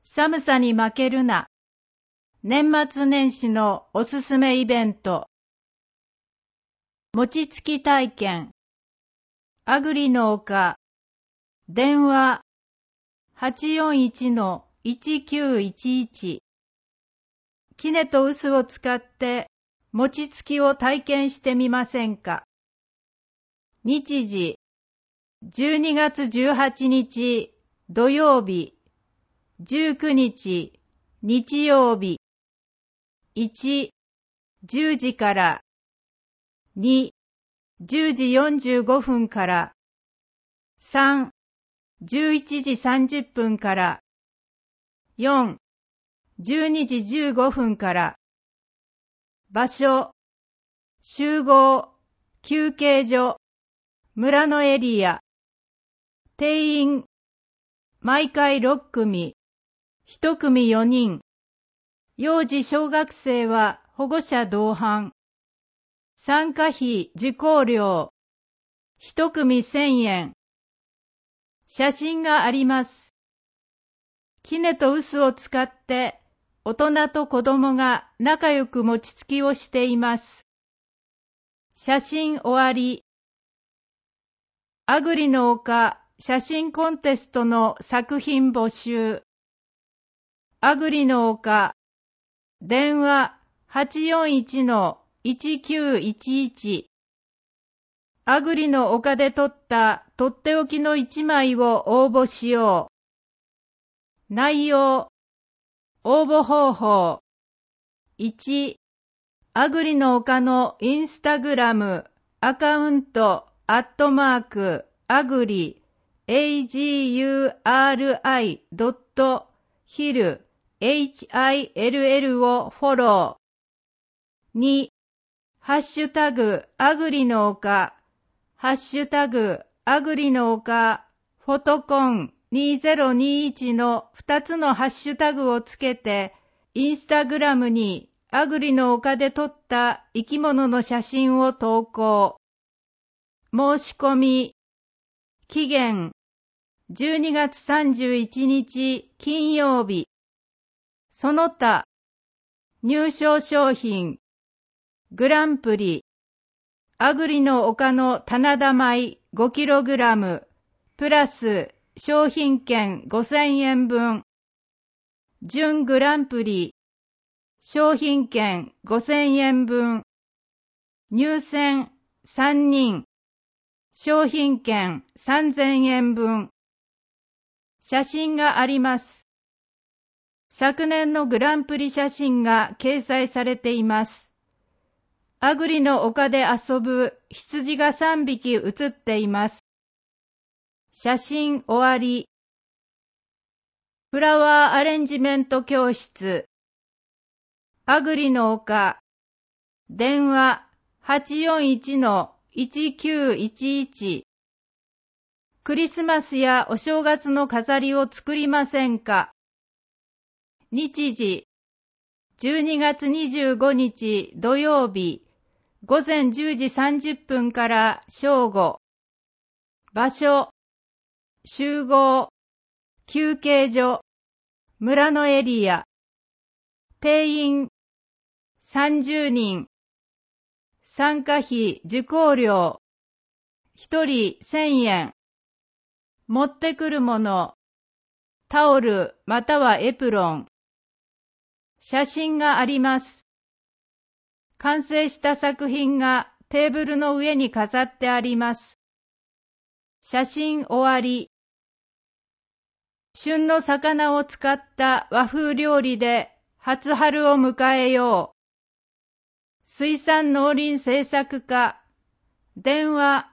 寒さに負けるな。年末年始のおすすめイベント。餅つき体験。アグリの丘。電話 841-1911。杵と臼を使って餅つきを体験してみませんか。日時12月18日土曜日、19日日曜日。1、10時から。2、10時45分から。3、11時30分から。4、12時15分から。場所、集合、休憩所、村のエリア。定員、毎回6組、1組4人。幼児小学生は保護者同伴。参加費受講料。1組1000円。写真があります。杵と臼を使って大人と子供が仲良く餅つきをしています。写真終わり。アグリの丘写真コンテストの作品募集。アグリの丘電話 841-1911。アグリの丘で撮ったとっておきの1枚を応募しよう。内容、応募方法。1、アグリの丘のインスタグラムアカウントアグリ aguri.hill をフォロー。2、ハッシュタグアグリの丘、ハッシュタグアグリの丘、フォトコン2021の2つのハッシュタグをつけて、インスタグラムにアグリの丘で撮った生き物の写真を投稿。申し込み。期限12月31日金曜日。その他、入賞商品、グランプリ、アグリの丘の棚田米 5kg、プラス商品券5000円分、準グランプリ、商品券5000円分、入選3人、商品券3000円分。写真があります。昨年のグランプリ写真が掲載されています。アグリの丘で遊ぶ羊が3匹写っています。写真終わり。フラワーアレンジメント教室。アグリの丘。電話 841-1911。クリスマスやお正月の飾りを作りませんか。日時12月25日土曜日、午前10時30分から正午。場所、集合、休憩所、村のエリア。定員30人。参加費受講料。1人1000円。持ってくるもの、タオルまたはエプロン。写真があります。完成した作品がテーブルの上に飾ってあります。写真終わり。旬の魚を使った和風料理で初春を迎えよう。水産農林政策課。電話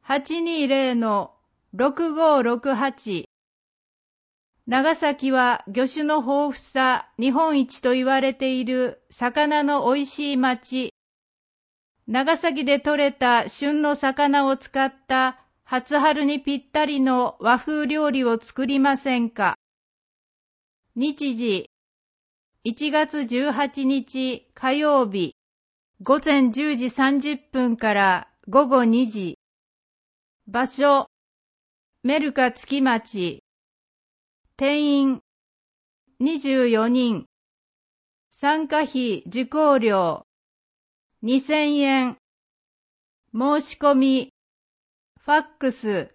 820-6568。長崎は魚種の豊富さ日本一と言われている魚の美味しい町。長崎で採れた旬の魚を使った初春にぴったりの和風料理を作りませんか。日時1月18日火曜日、午前10時30分から午後2時。場所、メルカ月町。定員 24人。参加費受講料2000円。申し込み、ファックス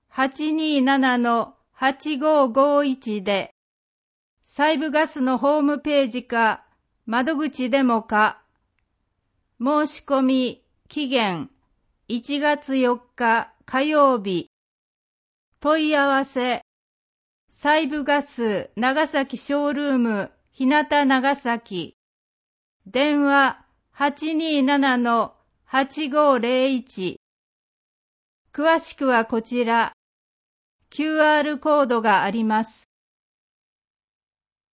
827-8551 で、西部ガスのホームページか窓口でもか。申し込み期限1月4日火曜日。問い合わせ、西部ガス長崎ショールーム日向長崎。電話827-8501。詳しくはこちら、QR コードがあります。